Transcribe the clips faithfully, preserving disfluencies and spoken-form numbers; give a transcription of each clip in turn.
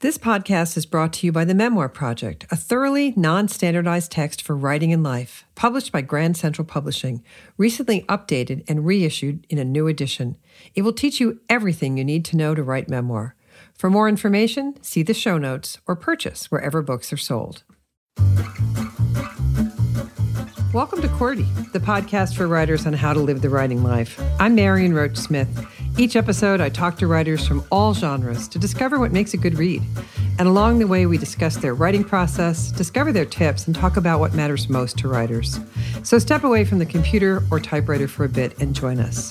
This podcast is brought to you by the Memoir Project, a thoroughly non-standardized text for writing and life, published by Grand Central Publishing, recently updated and reissued in a new edition. It will teach you everything you need to know to write memoir. For more information, see the show notes or purchase wherever books are sold. Welcome to QWERTY, the podcast for writers on how to live the writing life. I'm Marion Roach Smith. Each episode, I talk to writers from all genres to discover what makes a good read. And along the way, we discuss their writing process, discover their tips, and talk about what matters most to writers. So step away from the computer or typewriter for a bit and join us.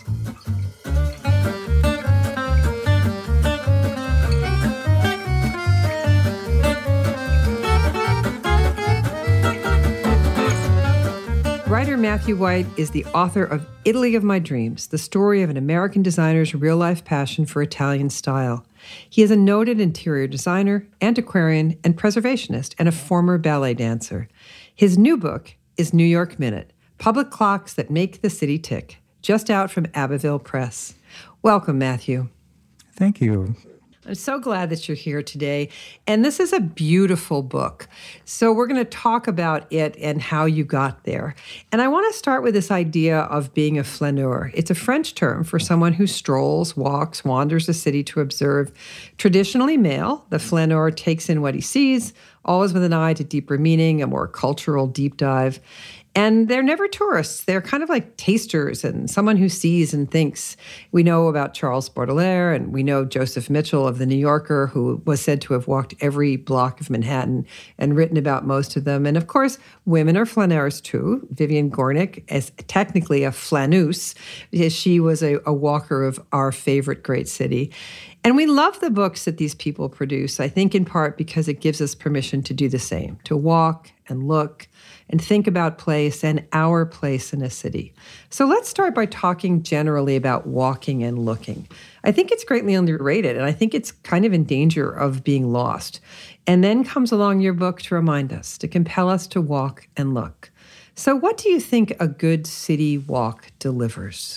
Writer Matthew White is the author of Italy of My Dreams, the story of an American designer's real-life passion for Italian style. He is a noted interior designer, antiquarian, and preservationist, and a former ballet dancer. His new book is New York Minute, Public Clocks That Make the City Tick, just out from Abbeville Press. Welcome, Matthew. Thank you. I'm so glad that you're here today. And this is a beautiful book. So we're going to talk about it and how you got there. And I want to start with this idea of being a flaneur. It's a French term for someone who strolls, walks, wanders a city to observe. Traditionally male, the flaneur takes in what he sees, always with an eye to deeper meaning, a more cultural deep dive. And they're never tourists. They're kind of like tasters and someone who sees and thinks. We know about Charles Baudelaire, and we know Joseph Mitchell of The New Yorker, who was said to have walked every block of Manhattan and written about most of them. And of course, women are flaneurs too. Vivian Gornick is technically a flaneuse. She was a, a walker of our favorite great city. And we love the books that these people produce, I think in part because it gives us permission to do the same, to walk and look and think about place and our place in a city. So let's start by talking generally about walking and looking. I think it's greatly underrated, and I think it's kind of in danger of being lost. And then comes along your book to remind us, to compel us to walk and look. So what do you think a good city walk delivers?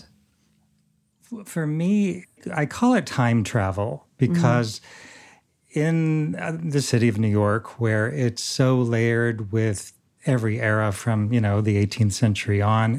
For me, I call it time travel because mm-hmm. in the city of New York, where it's so layered with every era from, you know, the eighteenth century on,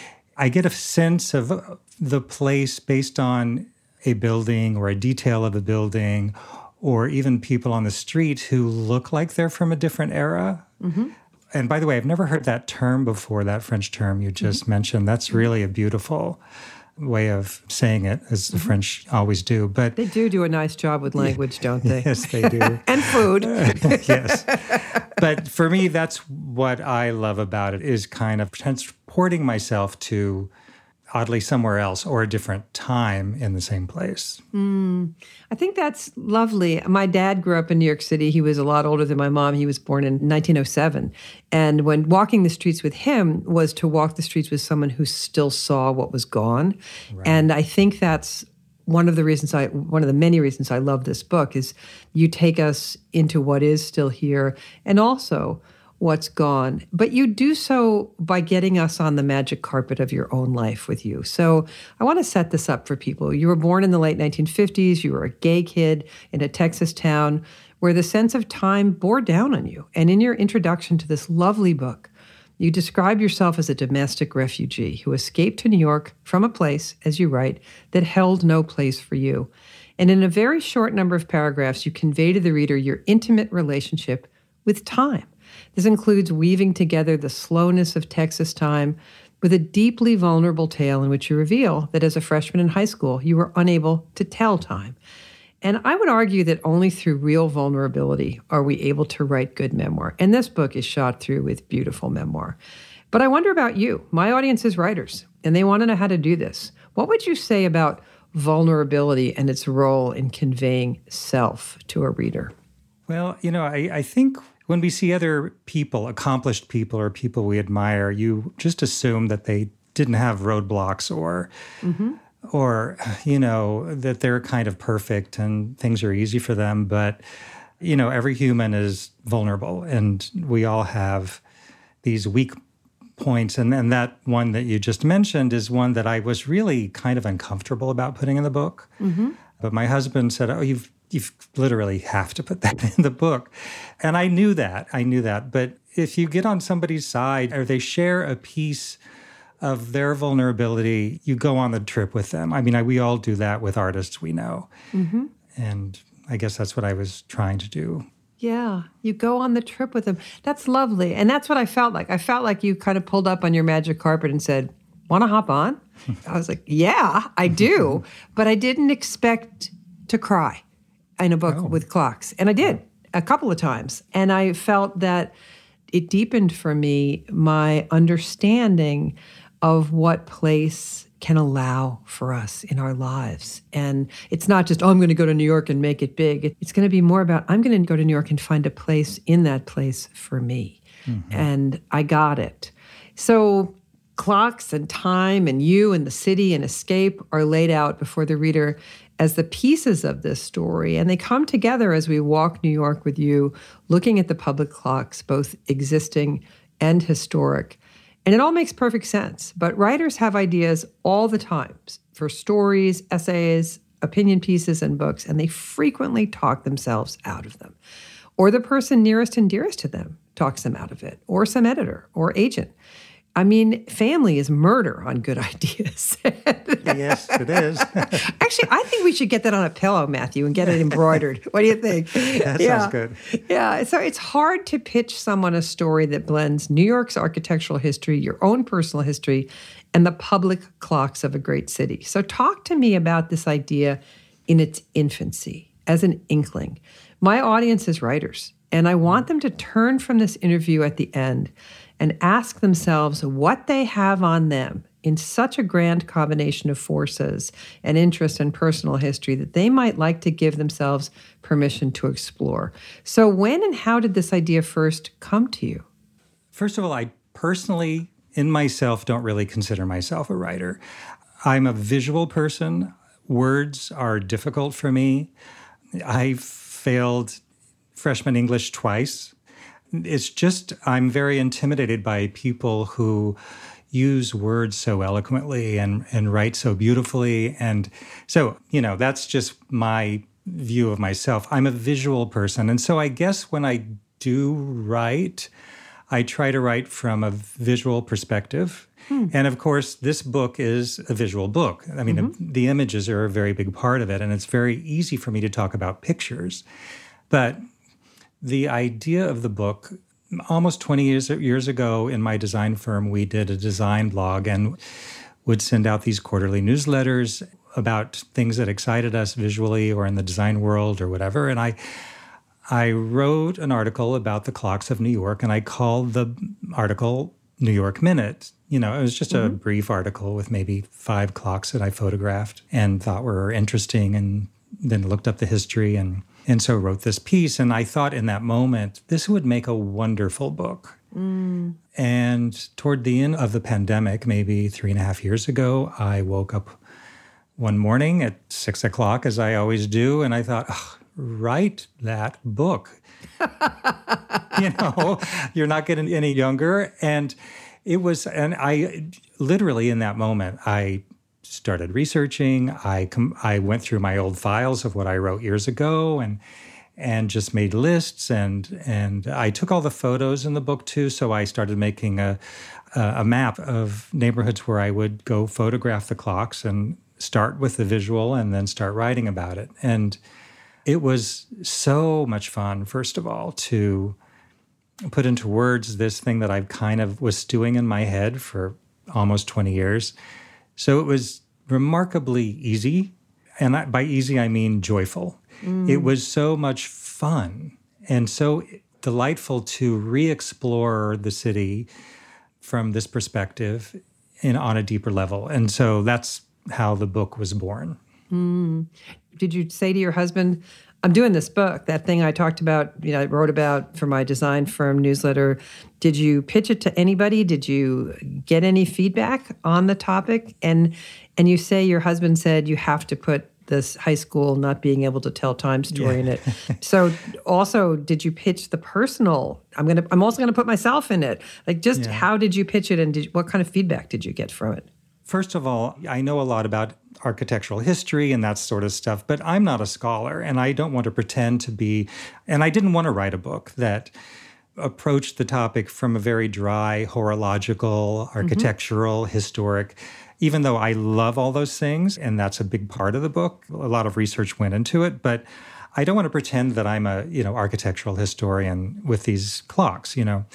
I get a sense of the place based on a building or a detail of a building or even people on the street who look like they're from a different era. Mm-hmm. And by the way, I've never heard that term before, that French term you just mm-hmm. mentioned. That's really a beautiful way of saying it, as the mm-hmm. French always do. But they do do a nice job with language, don't they? Yes, they do. And food. Yes. But for me, that's what I love about it, is kind of transporting myself to, oddly, somewhere else or a different time in the same place. Mm, I think that's lovely. My dad grew up in New York City. He was a lot older than my mom. He was born in nineteen oh seven. And when walking the streets with him was to walk the streets with someone who still saw what was gone. Right. And I think that's one of the reasons I, one of the many reasons I love this book is you take us into what is still here and also what's gone. But you do so by getting us on the magic carpet of your own life with you. So I want to set this up for people. You were born in the late nineteen fifties. You were a gay kid in a Texas town where the sense of time bore down on you. And in your introduction to this lovely book, you describe yourself as a domestic refugee who escaped to New York from a place, as you write, that held no place for you. And in a very short number of paragraphs, you convey to the reader your intimate relationship with time. This includes weaving together the slowness of Texas time with a deeply vulnerable tale in which you reveal that as a freshman in high school, you were unable to tell time. And I would argue that only through real vulnerability are we able to write good memoir. And this book is shot through with beautiful memoir. But I wonder about you. My audience is writers, and they want to know how to do this. What would you say about vulnerability and its role in conveying self to a reader? Well, you know, I, I think when we see other people, accomplished people or people we admire, you just assume that they didn't have roadblocks or, mm-hmm. or you know, that they're kind of perfect and things are easy for them. But, you know, every human is vulnerable and we all have these weak points. And, and that one that you just mentioned is one that I was really kind of uncomfortable about putting in the book. Mm-hmm. But my husband said, oh, you've you literally have to put that in the book. And I knew that. I knew that. But if you get on somebody's side or they share a piece of their vulnerability, you go on the trip with them. I mean, I, we all do that with artists we know. Mm-hmm. And I guess that's what I was trying to do. Yeah, you go on the trip with them. That's lovely. And that's what I felt like. I felt like you kind of pulled up on your magic carpet and said, want to hop on? I was like, yeah, I do. But I didn't expect to cry in a book oh. with clocks. And I did a couple of times. And I felt that it deepened for me my understanding of what place can allow for us in our lives. And it's not just, oh, I'm going to go to New York and make it big. It's going to be more about, I'm going to go to New York and find a place in that place for me. Mm-hmm. And I got it. So clocks and time and you and the city and escape are laid out before the reader as the pieces of this story. And they come together as we walk New York with you, looking at the public clocks, both existing and historic. And it all makes perfect sense. But writers have ideas all the time for stories, essays, opinion pieces, and books, and they frequently talk themselves out of them. Or the person nearest and dearest to them talks them out of it, or some editor or agent. I mean, family is murder on good ideas. Yes, it is. Actually, I think we should get that on a pillow, Matthew, and get it embroidered. What do you think? That yeah. sounds good. Yeah, so it's hard to pitch someone a story that blends New York's architectural history, your own personal history, and the public clocks of a great city. So talk to me about this idea in its infancy, as an inkling. My audience is writers, and I want them to turn from this interview at the end and ask themselves what they have on them in such a grand combination of forces and interest and personal history that they might like to give themselves permission to explore. So when and how did this idea first come to you? First of all, I personally, in myself, don't really consider myself a writer. I'm a visual person. Words are difficult for me. I failed freshman English twice. It's just, I'm very intimidated by people who use words so eloquently and, and write so beautifully. And so, you know, that's just my view of myself. I'm a visual person. And so I guess when I do write, I try to write from a visual perspective. Hmm. And of course, this book is a visual book. I mean, mm-hmm. the, the images are a very big part of it. And it's very easy for me to talk about pictures. But the idea of the book, almost twenty years, years ago in my design firm, we did a design blog and would send out these quarterly newsletters about things that excited us visually or in the design world or whatever. And I I wrote an article about the clocks of New York, and I called the article New York Minute. You know, it was just mm-hmm. a brief article with maybe five clocks that I photographed and thought were interesting, and then looked up the history and And so wrote this piece. And I thought in that moment, this would make a wonderful book. Mm. And toward the end of the pandemic, maybe three and a half years ago, I woke up one morning at six o'clock, as I always do, and I thought, oh, write that book. You know, you're not getting any younger. And it was, and I literally in that moment, I started researching. I com- I went through my old files of what I wrote years ago, and and just made lists. And and I took all the photos in the book too. So I started making a a map of neighborhoods where I would go photograph the clocks and start with the visual, and then start writing about it. And it was so much fun, first of all, to put into words this thing that I kind of was stewing in my head for almost twenty years. So it was remarkably easy, and I, by easy I mean joyful. Mm. It was so much fun and so delightful to re-explore the city from this perspective in, on a deeper level. And so that's how the book was born. Mm. Did you say to your husband, I'm doing this book, that thing I talked about, you know, I wrote about for my design firm newsletter. Did you pitch it to anybody? Did you get any feedback on the topic? And and you say your husband said you have to put this high school not being able to tell time story yeah. in it. So also, did you pitch the personal? I'm gonna. I'm also gonna put myself in it. Like, just yeah. how did you pitch it, and did, what kind of feedback did you get from it? First of all, I know a lot about architectural history and that sort of stuff, but I'm not a scholar, and I don't want to pretend to be, and I didn't want to write a book that approached the topic from a very dry, horological, architectural, mm-hmm. historic, even though I love all those things, and that's a big part of the book. A lot of research went into it, but I don't want to pretend that I'm a, you know, architectural historian with these clocks, you know.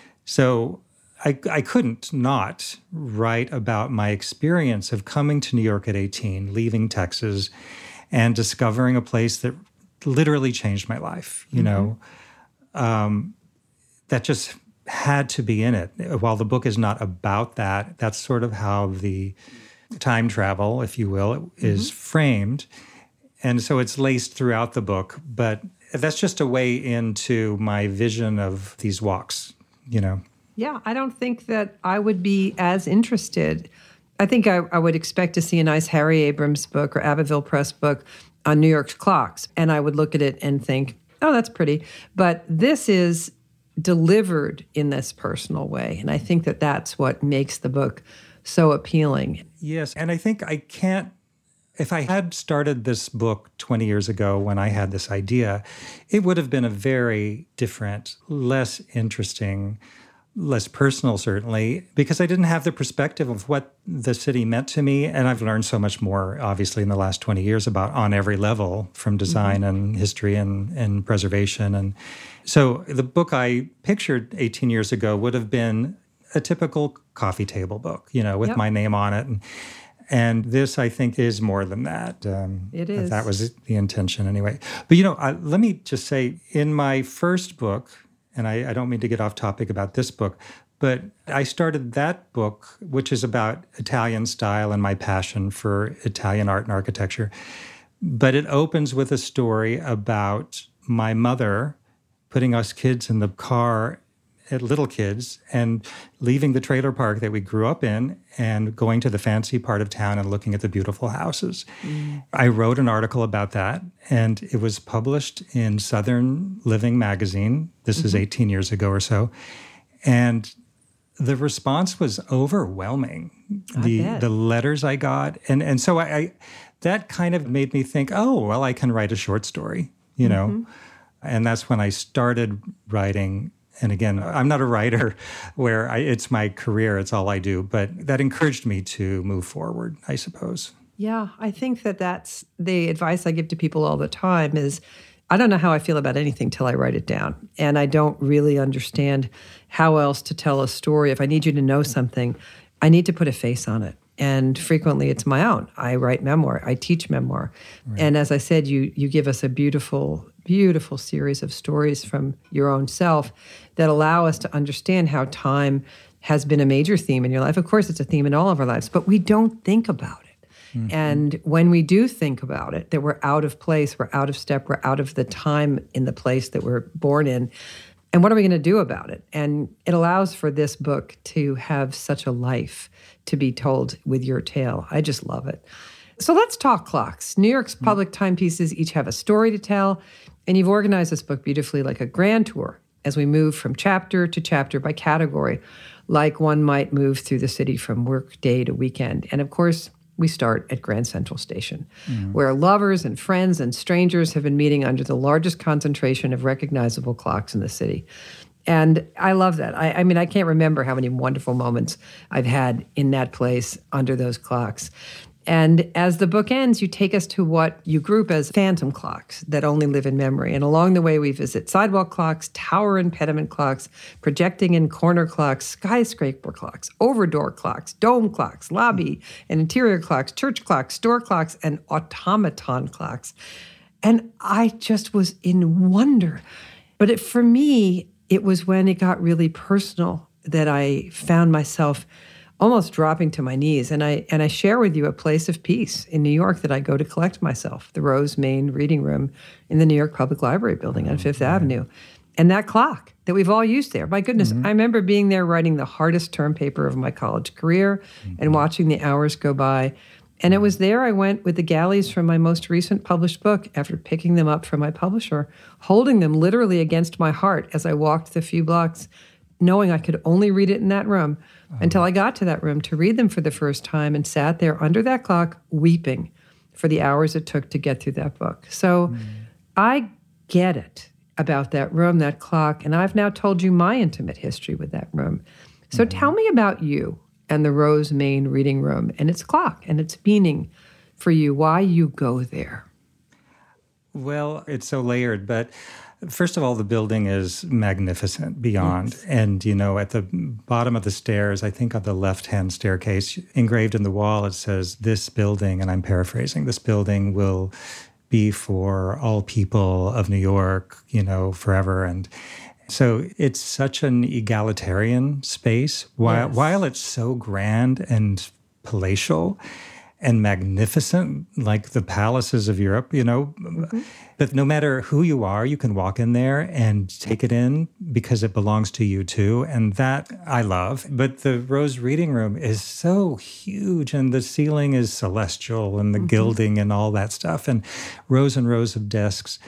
So I, I couldn't not write about my experience of coming to New York at eighteen, leaving Texas, and discovering a place that literally changed my life, you mm-hmm. know, um, that just had to be in it. While the book is not about that, that's sort of how the time travel, if you will, is mm-hmm. framed. And so it's laced throughout the book, but that's just a way into my vision of these walks, you know. Yeah, I don't think that I would be as interested. I think I, I would expect to see a nice Harry Abrams book or Abbeville Press book on New York's clocks, and I would look at it and think, oh, that's pretty. But this is delivered in this personal way, and I think that that's what makes the book so appealing. Yes, and I think I can't, if I had started this book twenty years ago when I had this idea, it would have been a very different, less interesting, less personal, certainly, because I didn't have the perspective of what the city meant to me. And I've learned so much more, obviously, in the last twenty years about on every level, from design mm-hmm. and history and, and preservation. And so the book I pictured eighteen years ago would have been a typical coffee table book, you know, with yep. my name on it. And, and this, I think, is more than that. Um, it is. That was the intention anyway. But, you know, I, let me just say, in my first book, and I, I don't mean to get off topic about this book, but I started that book, which is about Italian style and my passion for Italian art and architecture. But it opens with a story about my mother putting us kids in the car, at little kids, and leaving the trailer park that we grew up in and going to the fancy part of town and looking at the beautiful houses. Mm. I wrote an article about that, and it was published in Southern Living magazine. This mm-hmm. is eighteen years ago or so. And the response was overwhelming. I the bet. the letters I got. And and so I, I that kind of made me think, oh, well, I can write a short story, you know. Mm-hmm. And that's when I started writing. And again, I'm not a writer where I, it's my career, it's all I do, but that encouraged me to move forward, I suppose. Yeah, I think that that's the advice I give to people all the time is, I don't know how I feel about anything till I write it down. And I don't really understand how else to tell a story. If I need you to know something, I need to put a face on it. And frequently it's my own. I write memoir. I teach memoir. Right. And as I said, you you give us a beautiful, beautiful series of stories from your own self that allow us to understand how time has been a major theme in your life. Of course, it's a theme in all of our lives, but we don't think about it. Mm-hmm. And when we do think about it, that we're out of place, we're out of step, we're out of the time in the place that we're born in. And what are we going to do about it? And it allows for this book to have such a life to be told with your tale. I just love it. So let's talk clocks. New York's public timepieces each have a story to tell, and you've organized this book beautifully like a grand tour as we move from chapter to chapter by category, like one might move through the city from work day to weekend. And of course, we start at Grand Central Station, mm-hmm. where lovers and friends and strangers have been meeting under the largest concentration of recognizable clocks in the city. And I love that. I, I mean, I can't remember how many wonderful moments I've had in that place under those clocks. And as the book ends, you take us to what you group as phantom clocks that only live in memory. And along the way, we visit sidewalk clocks, tower and pediment clocks, projecting and corner clocks, skyscraper clocks, overdoor clocks, dome clocks, lobby and interior clocks, church clocks, store clocks, and automaton clocks. And I just was in wonder. But it, for me, it was when it got really personal that I found myself almost dropping to my knees. And I and I share with you a place of peace in New York that I go to collect myself, the Rose Main Reading Room in the New York Public Library building on Fifth Avenue. And that clock that we've all used there. My goodness, mm-hmm. I remember being there writing the hardest term paper of my college career mm-hmm. and watching the hours go by. And it was there I went with the galleys from my most recent published book after picking them up from my publisher, holding them literally against my heart as I walked the few blocks knowing I could only read it in that room oh. until I got to that room to read them for the first time and sat there under that clock weeping for the hours it took to get through that book. So mm. I get it about that room, that clock, and I've now told you my intimate history with that room. So mm. tell me about you and the Rose Main Reading Room and its clock and its meaning for you, why you go there. Well, it's so layered, but first of all, the building is magnificent beyond. Yes. And, you know, at the bottom of the stairs, I think on the left-hand staircase, engraved in the wall, it says, this building, and I'm paraphrasing, this building will be for all people of New York, you know, forever. And so it's such an egalitarian space. While, yes. while it's so grand and palatial and magnificent, like the palaces of Europe, you know. Mm-hmm. But no matter who you are, you can walk in there and take it in because it belongs to you too. And that I love. But the Rose Reading Room is so huge, and the ceiling is celestial, and the mm-hmm. gilding and all that stuff, and rows and rows of desks.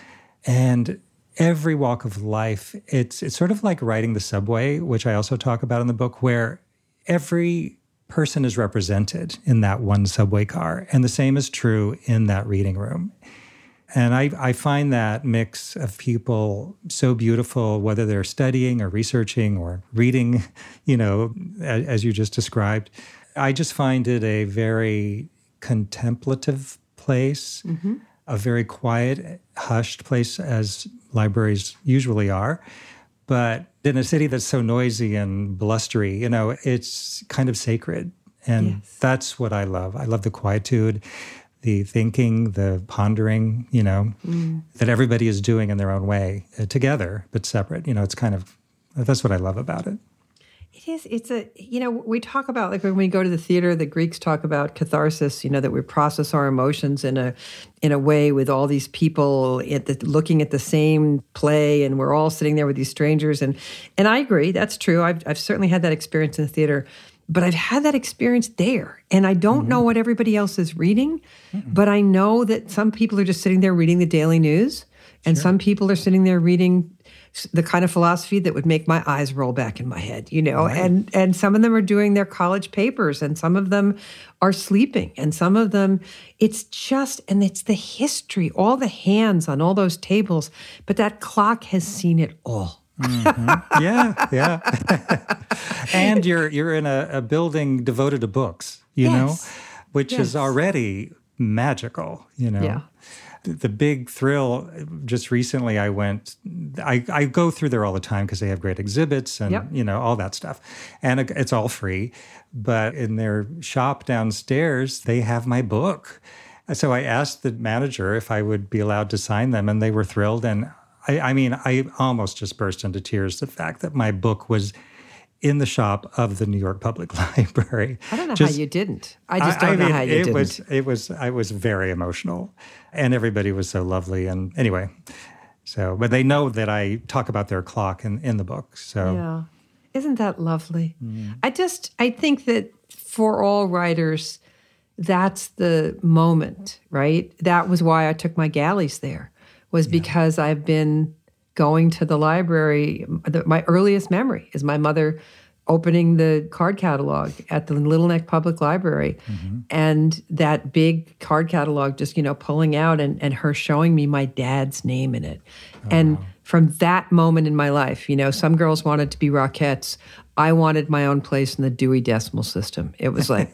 And every walk of life, it's it's sort of like riding the subway, which I also talk about in the book, where every person is represented in that one subway car. And the same is true in that reading room. And I, I find that mix of people so beautiful, whether they're studying or researching or reading, you know, as, as you just described. I just find it a very contemplative place, mm-hmm. a very quiet, hushed place, as libraries usually are. But in a city that's so noisy and blustery, you know, it's kind of sacred. And yes. that's what I love. I love the quietude, the thinking, the pondering, you know, mm. that everybody is doing in their own way, uh, together, but separate. You know, it's kind of, that's what I love about it. It is, it's a, you know, we talk about, like when we go to the theater, the Greeks talk about catharsis, you know, that we process our emotions in a in a way with all these people at the, looking at the same play, and we're all sitting there with these strangers. And and I agree, that's true. I've, I've certainly had that experience in the theater, but I've had that experience there. And I don't mm-hmm. know what everybody else is reading, mm-hmm. but I know that some people are just sitting there reading the daily news, and sure. some people are sitting there reading the kind of philosophy that would make my eyes roll back in my head, you know, right. and and some of them are doing their college papers, and some of them are sleeping, and some of them, it's just, and it's the history, all the hands on all those tables, but that clock has seen it all. Mm-hmm. Yeah, yeah. And you're you're in a, a building devoted to books, you yes. know, which yes. is already magical, you know. Yeah. The big thrill, just recently I went, I, I go through there all the time because they have great exhibits and, yep. you know, all that stuff. And it's all free. But in their shop downstairs, they have my book. So I asked the manager if I would be allowed to sign them, and they were thrilled. And I, I mean, I almost just burst into tears, the fact that my book was in the shop of the New York Public Library. I don't know just, how you didn't. I just don't I, I know mean, how you it didn't. Was, it was, I was very emotional, and everybody was so lovely. And anyway, so, but they know that I talk about their clock in, in the book. So, yeah. Isn't that lovely? Mm. I just, I think that for all writers, that's the moment, right? That was why I took my galleys there, was yeah. because I've been going to the library. The, my earliest memory is my mother opening the card catalog at the Little Neck Public Library, mm-hmm. and that big card catalog just, you know, pulling out, and, and her showing me my dad's name in it. Oh, and wow. from that moment in my life, you know, some girls wanted to be Rockettes. I wanted my own place in the Dewey Decimal System. It was like,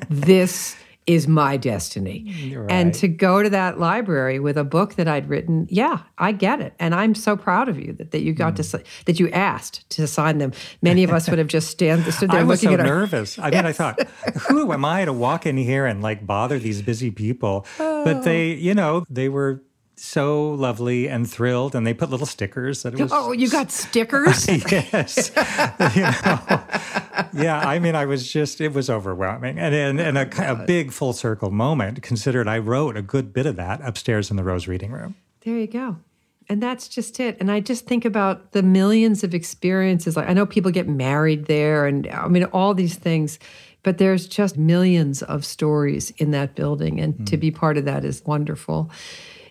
this is my destiny. Right. And to go to that library with a book that I'd written, yeah, I get it. And I'm so proud of you that, that you got mm. to, that you asked to sign them. Many of us would have just stand, stood there I was looking so at our... nervous. I mean, yes. I thought, who am I to walk in here and like bother these busy people? Oh. But they, you know, they were so lovely and thrilled, and they put little stickers that it was. Oh, you got stickers? Yes. You know, yeah, I mean, I was just, it was overwhelming. And, and, and a, a big full circle moment, considered I wrote a good bit of that upstairs in the Rose Reading Room. There you go. And that's just it. And I just think about the millions of experiences. Like, I know people get married there, and I mean, all these things, but there's just millions of stories in that building. And mm. to be part of that is wonderful.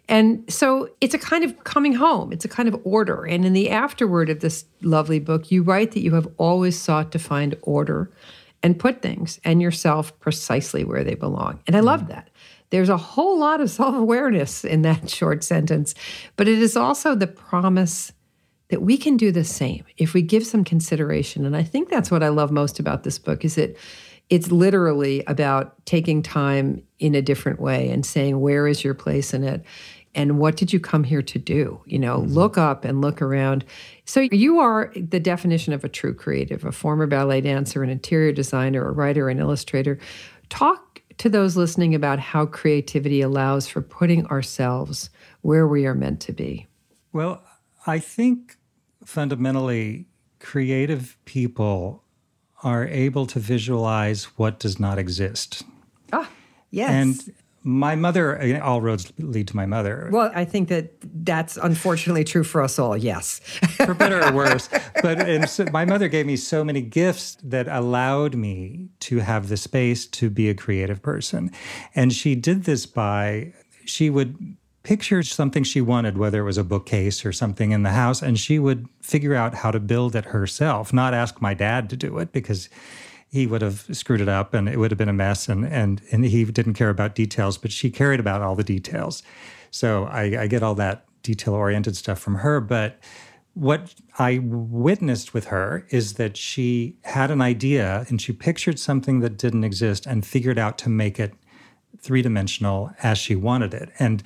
And so it's a kind of coming home. It's a kind of order. And in the afterword of this lovely book, you write that you have always sought to find order and put things and yourself precisely where they belong. And I mm-hmm. love that. There's a whole lot of self-awareness in that short sentence, but it is also the promise that we can do the same if we give some consideration. And I think that's what I love most about this book, is that it's literally about taking time in a different way and saying, where is your place in it? And what did you come here to do? You know, mm-hmm. look up and look around. So you are the definition of a true creative, a former ballet dancer, an interior designer, a writer, an illustrator. Talk to those listening about how creativity allows for putting ourselves where we are meant to be. Well, I think fundamentally creative people are able to visualize what does not exist. Ah, yes. And my mother, all roads lead to my mother. Well, I think that that's unfortunately true for us all, yes. For better or worse. But and so my mother gave me so many gifts that allowed me to have the space to be a creative person. And she did this by, she would picture something she wanted, whether it was a bookcase or something in the house, and she would figure out how to build it herself, not ask my dad to do it, because he would have screwed it up and it would have been a mess, and and and he didn't care about details, but she cared about all the details. So I, I get all that detail-oriented stuff from her. But what I witnessed with her is that she had an idea and she pictured something that didn't exist and figured out to make it three-dimensional as she wanted it. And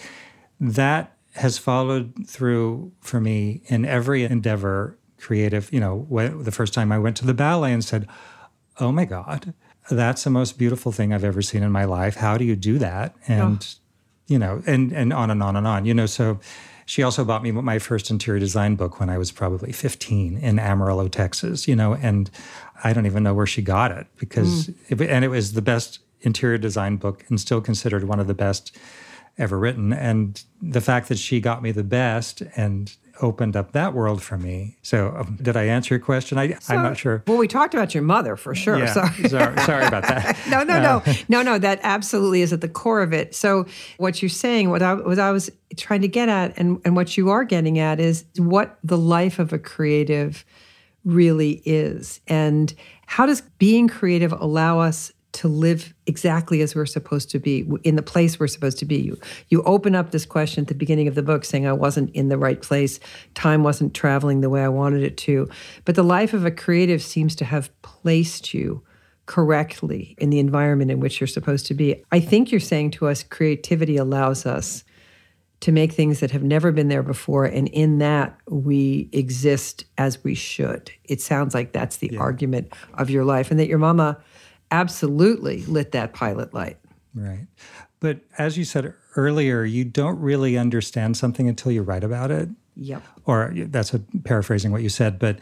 that has followed through for me in every endeavor, creative. You know, when, the first time I went to the ballet and said, oh my God, that's the most beautiful thing I've ever seen in my life. How do you do that? And, oh. you know, and, and on and on and on, you know, so she also bought me my first interior design book when I was probably fifteen in Amarillo, Texas, you know, and I don't even know where she got it because, mm. it, and it was the best interior design book and still considered one of the best ever written. And the fact that she got me the best and opened up that world for me. So um, did I answer your question? I, so, I'm not sure. Well, we talked about your mother for sure. Yeah, sorry. sorry, sorry about that. no, no, uh, no. No, no, that absolutely is at the core of it. So what you're saying, what I, what I was trying to get at, and, and what you are getting at, is what the life of a creative really is. And how does being creative allow us to live exactly as we're supposed to be, in the place we're supposed to be. You, you open up this question at the beginning of the book saying, I wasn't in the right place. Time wasn't traveling the way I wanted it to. But the life of a creative seems to have placed you correctly in the environment in which you're supposed to be. I think you're saying to us, creativity allows us to make things that have never been there before. And in that, we exist as we should. It sounds like that's the yeah. argument of your life, and that your mama absolutely lit that pilot light. Right. But as you said earlier, you don't really understand something until you write about it. Yep. Or that's a, paraphrasing what you said. But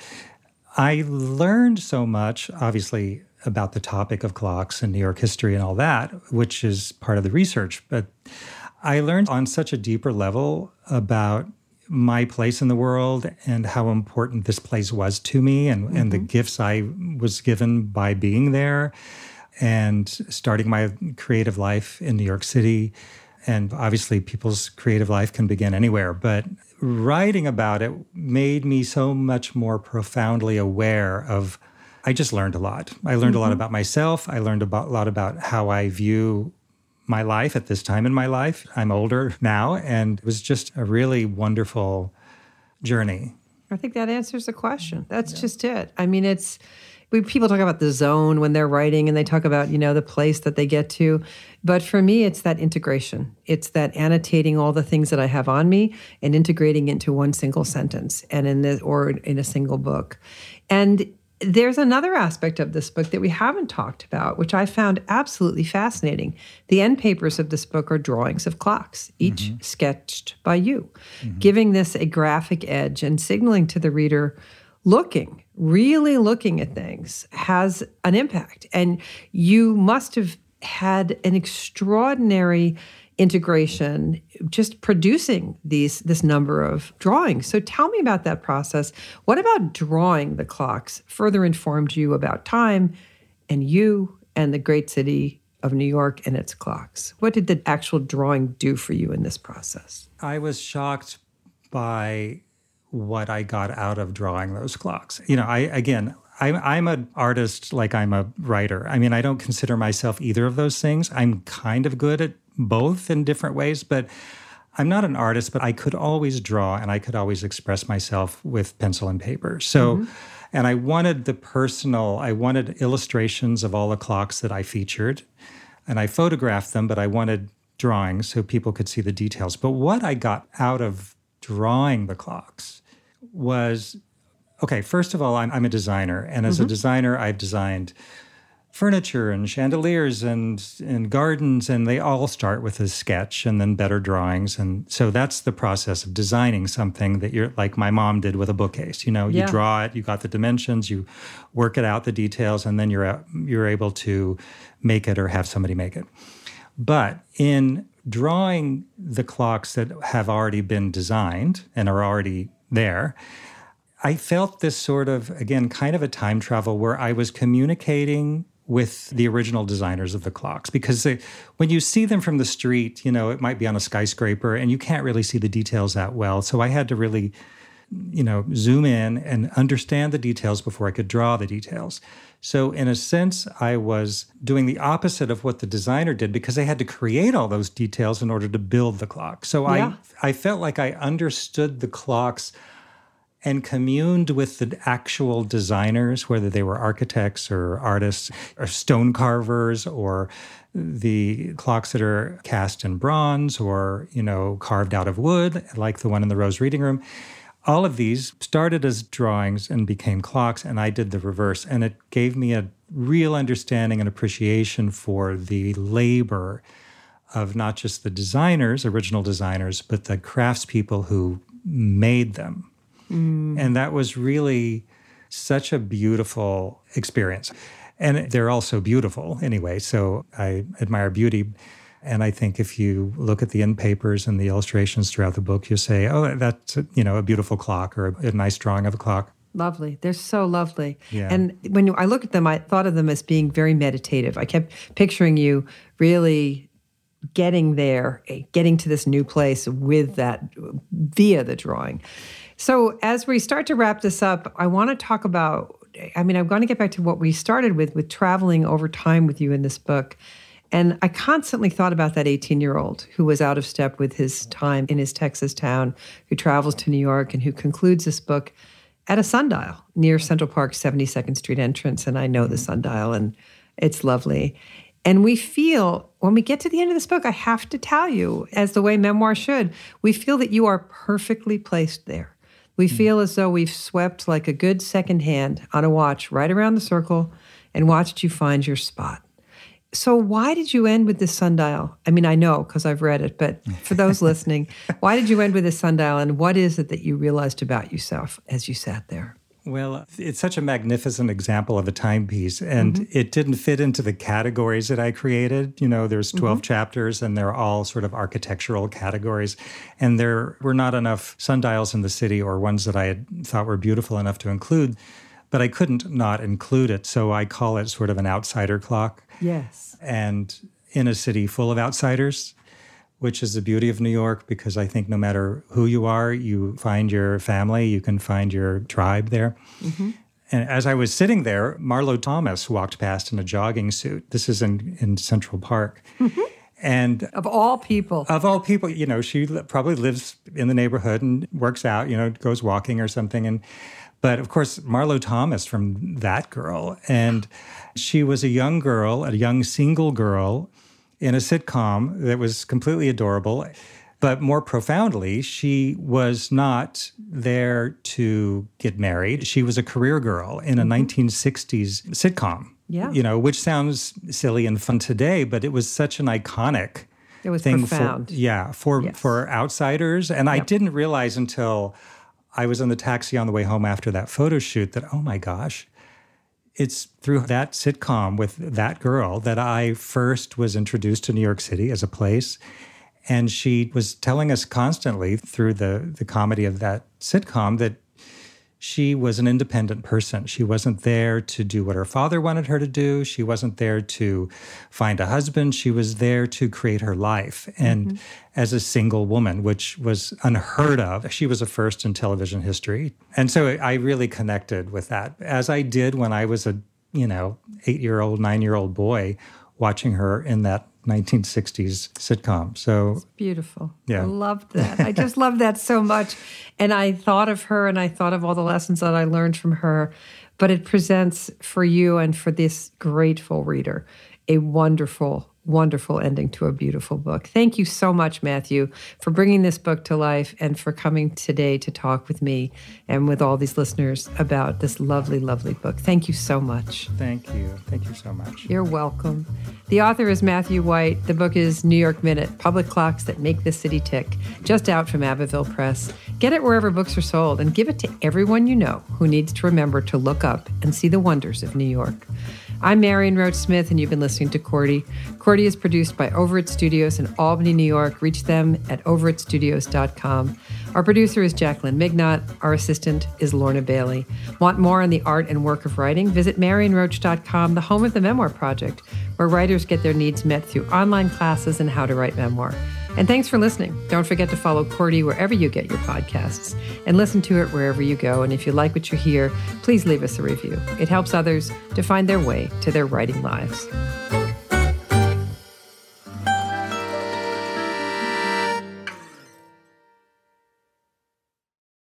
I learned so much, obviously, about the topic of clocks and New York history and all that, which is part of the research. But I learned on such a deeper level about my place in the world and how important this place was to me, and, mm-hmm. and the gifts I was given by being there and starting my creative life in New York City. And obviously people's creative life can begin anywhere, but writing about it made me so much more profoundly aware of, I just learned a lot. I learned mm-hmm. a lot about myself. I learned about, a lot about how I view my life at this time in my life. I'm older now, and it was just a really wonderful journey. I think that answers the question. That's yeah. just it. I mean, it's, we, people talk about the zone when they're writing, and they talk about, you know, the place that they get to. But for me, it's that integration. It's that annotating all the things that I have on me and integrating into one single sentence and in the, or in a single book. And there's another aspect of this book that we haven't talked about, which I found absolutely fascinating. The end papers of this book are drawings of clocks, each mm-hmm. sketched by you, mm-hmm. giving this a graphic edge and signaling to the reader, looking, really looking at things has an impact. And you must have had an extraordinary integration, just producing these this number of drawings. So tell me about that process. What about drawing the clocks further informed you about time and you and the great city of New York and its clocks. What did the actual drawing do for you in this process? I was shocked by what I got out of drawing those clocks. You know, I again, I'm, I'm an artist like I'm a writer. I mean, I don't consider myself either of those things. I'm kind of good at both in different ways, but I'm not an artist, but I could always draw and I could always express myself with pencil and paper. So, mm-hmm. and I wanted the personal, I wanted illustrations of all the clocks that I featured, and I photographed them, but I wanted drawings so people could see the details. But what I got out of drawing the clocks was, okay, first of all, I'm, I'm a designer. And as mm-hmm. a designer, I've designed furniture and chandeliers and, and gardens, and they all start with a sketch and then better drawings. And so that's the process of designing something that you're like my mom did with a bookcase. You know, you yeah. draw it, you got the dimensions, you work it out, the details, and then you're you're able to make it or have somebody make it. But in drawing the clocks that have already been designed and are already there, I felt this sort of, again, kind of a time travel where I was communicating with the original designers of the clocks. Because they, when you see them from the street, you know, it might be on a skyscraper and you can't really see the details that well. So I had to really, you know, zoom in and understand the details before I could draw the details. So in a sense, I was doing the opposite of what the designer did because they had to create all those details in order to build the clock. So yeah. I, I felt like I understood the clocks and communed with the actual designers, whether they were architects or artists or stone carvers or the clocks that are cast in bronze or, you know, carved out of wood, like the one in the Rose Reading Room. All of these started as drawings and became clocks, and I did the reverse. And it gave me a real understanding and appreciation for the labor of not just the designers, original designers, but the craftspeople who made them. Mm. And that was really such a beautiful experience. And they're all so beautiful anyway, so I admire beauty. And I think if you look at the end papers and the illustrations throughout the book, you'll say, oh, that's, you know, a beautiful clock or a, a nice drawing of a clock. Lovely. They're so lovely. Yeah. And when I look at them, I thought of them as being very meditative. I kept picturing you really getting there, getting to this new place with that via the drawing. So as we start to wrap this up, I want to talk about, I mean, I'm going to get back to what we started with, with traveling over time with you in this book. And I constantly thought about that eighteen-year-old who was out of step with his time in his Texas town, who travels to New York and who concludes this book at a sundial near Central Park's seventy-second Street entrance. And I know the sundial, and it's lovely. And we feel, when we get to the end of this book, I have to tell you, as the way memoir should, we feel that you are perfectly placed there. We feel as though we've swept like a good second hand on a watch right around the circle and watched you find your spot. So why did you end with this sundial? I mean, I know because I've read it, but for those listening, why did you end with this sundial, and what is it that you realized about yourself as you sat there? Well, it's such a magnificent example of a timepiece, and mm-hmm. it didn't fit into the categories that I created. You know, there's twelve mm-hmm. chapters, and they're all sort of architectural categories, and there were not enough sundials in the city or ones that I had thought were beautiful enough to include, but I couldn't not include it, so I call it sort of an outsider clock. Yes. And in a city full of outsiders, which is the beauty of New York, because I think no matter who you are, you find your family, you can find your tribe there. Mm-hmm. And as I was sitting there, Marlo Thomas walked past in a jogging suit. This is in, in Central Park. Mm-hmm. And of all people. Of all people, you know, she probably lives in the neighborhood and works out, you know, goes walking or something. And But of course, Marlo Thomas from That Girl. And she was a young girl, a young single girl in a sitcom that was completely adorable. But more profoundly, she was not there to get married. She was a career girl in a mm-hmm. nineteen sixties sitcom. Yeah. You know, which sounds silly and fun today, but it was such an iconic it was thing profound. for yeah, for yes. for outsiders. And yep. I didn't realize until I was in the taxi on the way home after that photo shoot that, oh my gosh, it's through that sitcom with That Girl that I first was introduced to New York City as a place. And she was telling us constantly through the, the comedy of that sitcom that she was an independent person. She wasn't there to do what her father wanted her to do. She wasn't there to find a husband. She was there to create her life. And mm-hmm. as a single woman, which was unheard of, she was a first in television history. And so I really connected with that, as I did when I was a, you know, eight-year-old, nine-year-old boy watching her in that nineteen sixties sitcom. So it's beautiful. Yeah. I loved that. I just loved that so much. And I thought of her and I thought of all the lessons that I learned from her. But it presents for you and for this grateful reader a wonderful, wonderful ending to a beautiful book. Thank you so much, Matthew, for bringing this book to life and for coming today to talk with me and with all these listeners about this lovely, lovely book. Thank you so much. Thank you. Thank you so much. You're welcome. The author is Matthew White. The book is New York Minute, Public Clocks That Make the City Tick, just out from Abbeville Press. Get it wherever books are sold and give it to everyone you know who needs to remember to look up and see the wonders of New York. I'm Marion Roach Smith, and you've been listening to Cordy. Cordy is produced by Overit Studios in Albany, New York. Reach them at overit studios dot com. Our producer is Jacqueline Mignot. Our assistant is Lorna Bailey. Want more on the art and work of writing? Visit marion roach dot com, the home of the Memoir Project, where writers get their needs met through online classes and how to write memoir. And thanks for listening. Don't forget to follow Cordy wherever you get your podcasts and listen to it wherever you go. And if you like what you hear, please leave us a review. It helps others to find their way to their writing lives.